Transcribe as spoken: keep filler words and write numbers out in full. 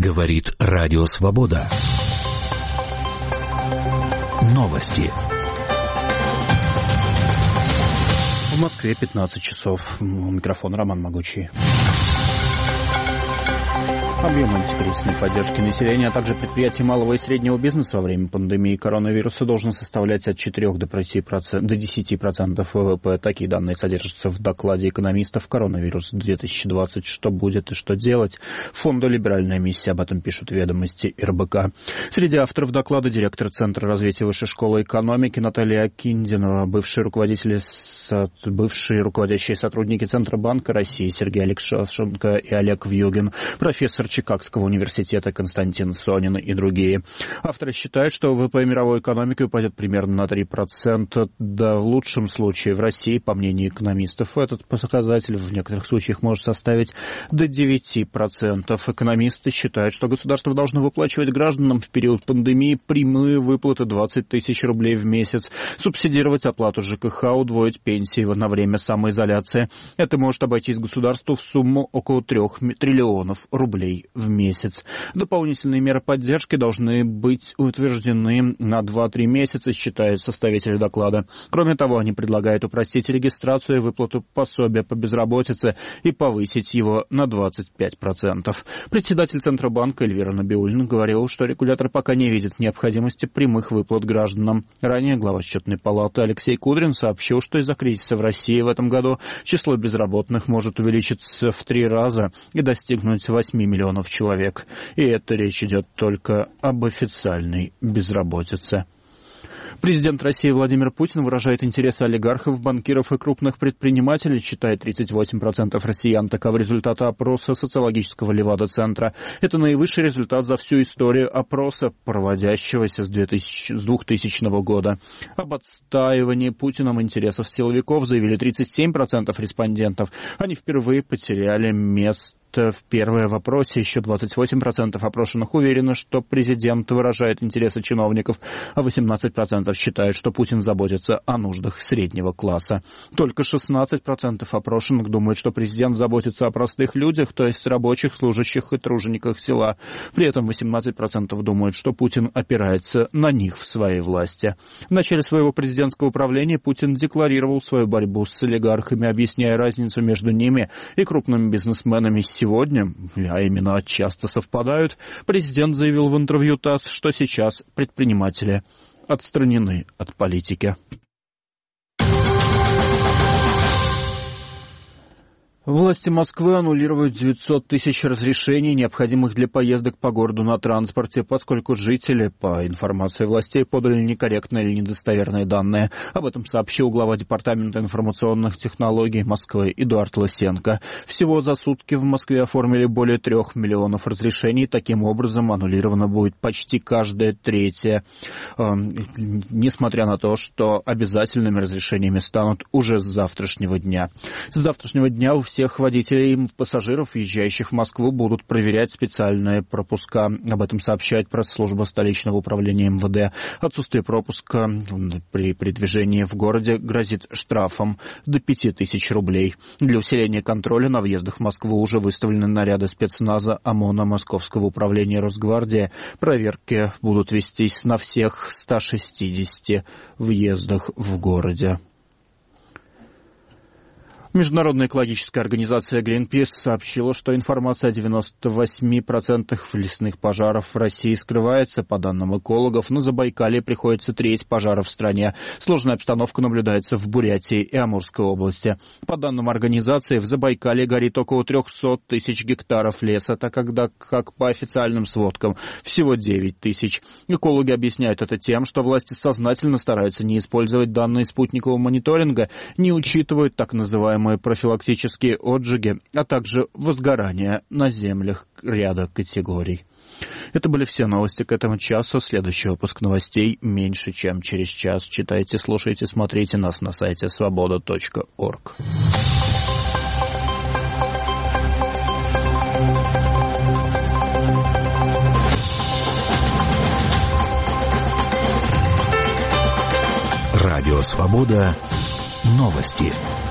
Говорит Радио Свобода. Новости. В Москве пятнадцать часов. У микрофона Роман Могучий. Объем антикризисной поддержки населения, а также предприятий малого и среднего бизнеса во время пандемии коронавируса должен составлять от четырёх до десяти процентов ВВП. Такие данные содержатся в докладе экономистов «Коронавирус две тысячи двадцать. Что будет и что делать?» Фонда «Либеральная миссия». Об этом пишут «Ведомости» эр бэ ка. Среди авторов доклада директор Центра развития Высшей школы экономики Наталья Акиндинова, бывшие руководители, бывшие руководящие сотрудники Центробанка России Сергей Алексашенко и Олег Вьюгин, профессор Чикагского университета Константин Сонин и другие. Авторы считают, что ВВП мировой экономики упадет примерно на три процента. Да, в лучшем случае в России, по мнению экономистов, этот показатель в некоторых случаях может составить до девяти процентов. Экономисты считают, что государство должно выплачивать гражданам в период пандемии прямые выплаты двадцать тысяч рублей в месяц, субсидировать оплату ЖКХ, удвоить пенсии на время самоизоляции. Это может обойтись государству в сумму около трех триллионов рублей в месяц. Дополнительные меры поддержки должны быть утверждены на два-три месяца, считают составители доклада. Кроме того, они предлагают упростить регистрацию и выплату пособия по безработице и повысить его на двадцать пять процентов. Председатель Центробанка Эльвира Набиуллина говорила, что регулятор пока не видит необходимости прямых выплат гражданам. Ранее глава Счетной палаты Алексей Кудрин сообщил, что из-за кризиса в России в этом году число безработных может увеличиться в три раза и достигнуть восьми миллионов человек. И это речь идет только об официальной безработице. Президент России Владимир Путин выражает интересы олигархов, банкиров и крупных предпринимателей, считает тридцать восемь процентов россиян. Таковы результаты опроса социологического Левада-центра. Это наивысший результат за всю историю опроса, проводящегося с двухтысячного года. Об отстаивании Путиным интересов силовиков заявили тридцать семь процентов респондентов. Они впервые потеряли место в первом вопросе. Еще двадцать восемь процентов опрошенных уверены, что президент выражает интересы чиновников, а восемнадцать процентов считают, что Путин заботится о нуждах среднего класса. Только шестнадцать процентов опрошенных думают, что президент заботится о простых людях, то есть рабочих, служащих и тружениках села. При этом восемнадцать процентов думают, что Путин опирается на них в своей власти. В начале своего президентского управления Путин декларировал свою борьбу с олигархами, объясняя разницу между ними и крупными бизнесменами. Сегодня, а именно часто совпадают, президент заявил в интервью ТАСС, что сейчас предприниматели отстранены от политики. Власти Москвы аннулируют девятьсот тысяч разрешений, необходимых для поездок по городу на транспорте, поскольку жители, по информации властей, подали некорректные или недостоверные данные. Об этом сообщил глава Департамента информационных технологий Москвы Эдуард Лысенко. Всего за сутки в Москве оформили более трех миллионов разрешений. Таким образом, аннулировано будет почти каждое третье. Несмотря на то, что обязательными разрешениями станут уже с завтрашнего дня. С завтрашнего дня у всех водителей и пассажиров, въезжающих в Москву, будут проверять специальные пропуска. Об этом сообщает пресс-служба столичного управления эм вэ дэ. Отсутствие пропуска при передвижении в городе грозит штрафом до пяти тысяч рублей. Для усиления контроля на въездах в Москву уже выставлены наряды спецназа ОМОНа Московского управления Росгвардии. Проверки будут вестись на всех ста шестидесяти въездах в городе. Международная экологическая организация Greenpeace сообщила, что информация о девяноста восьми процентах лесных пожаров в России скрывается. По данным экологов, на Забайкалье приходится треть пожаров в стране. Сложная обстановка наблюдается в Бурятии и Амурской области. По данным организации, в Забайкалье горит около трехсот тысяч гектаров леса, так когда, как по официальным сводкам, всего девять тысяч. Экологи объясняют это тем, что власти сознательно стараются не использовать данные спутникового мониторинга, не учитывают так называемые профилактические отжиги, а также возгорание на землях ряда категорий. Это были все новости к этому часу. Следующий выпуск новостей меньше, чем через час. Читайте, слушайте, смотрите нас на сайте свобода точка орг. Радио «Свобода». Новости.